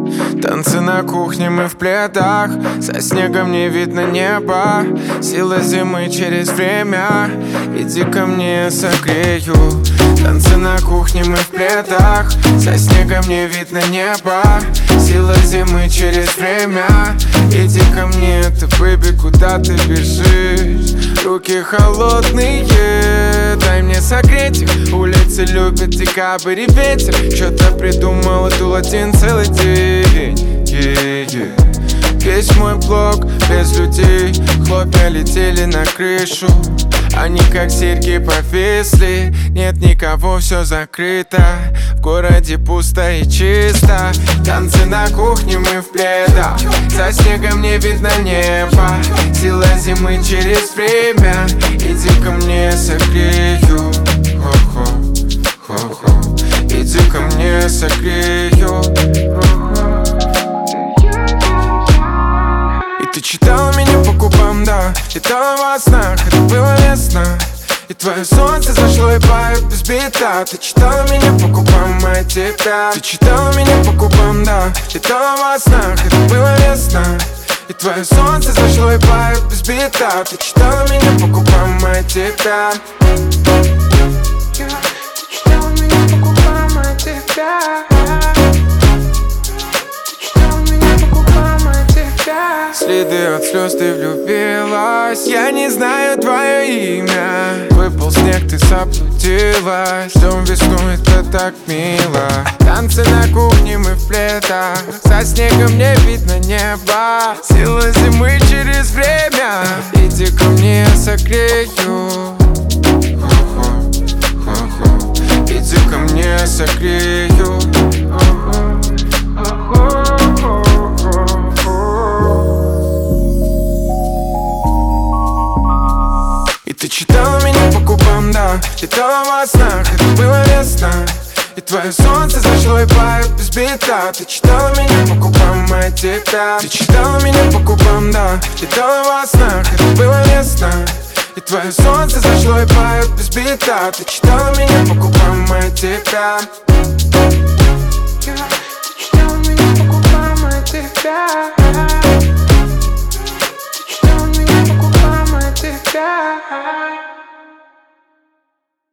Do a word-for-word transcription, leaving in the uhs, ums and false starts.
Танцы на кухне, мы в пледах. За снегом не видно неба. Сила зимы через время. Иди ко мне, согрею. Танцы на кухне, мы в пледах. За снегом не видно неба. Сила зимы через время. Иди ко мне, ты, бэби, куда ты бежишь? Руки холодные, дай мне согреть их. Улицы любят декабрь и ветер. Что-то придумал, дул один целый день. yeah, yeah. Весь мой блок без людей. Хлопья летели на крышу. Они как серьги повисли. Нет никого, все закрыто. В городе пусто и чисто. Танцы на кухне, мы в пледах. За снегом не видно неба. Сила зимы через время. Иди ко мне, согрею. Хо-хо, хо-хо. Иди ко мне, согрею. И ты читала меня по губам, да. Летала во снах, это было весна. И твое солнце зашло и поет без бита. Ты читала меня по губам, а тебя. Ты читала меня по губам, да. Летала во снах, это было весна. И твое солнце зашло и поет без бита. Ты читала меня по губам, а тебя. Ты читала меня по губам, а тебя. Следы от слез, ты влюбилась. Я не знаю твое имя. Выпал снег, ты заблудилась. Ждем весну, это так мило. Танцы на кухне, мы в пледах. За снегом не видно неба. Сила зимы через время. Иди ко мне, согрею. Хо-хо, хо-хо. Иди ко мне, согрею. Ты читала меня по губам, да. Летала во снах, это было весна. И твое солнце зашло и поет без бита. Ты читала меня по губам, а тебя. Ты читала меня по губам, да. Летала во снах, это было весна. И твое солнце зашло и поет без бита. Ты читала меня по губам, а тебя.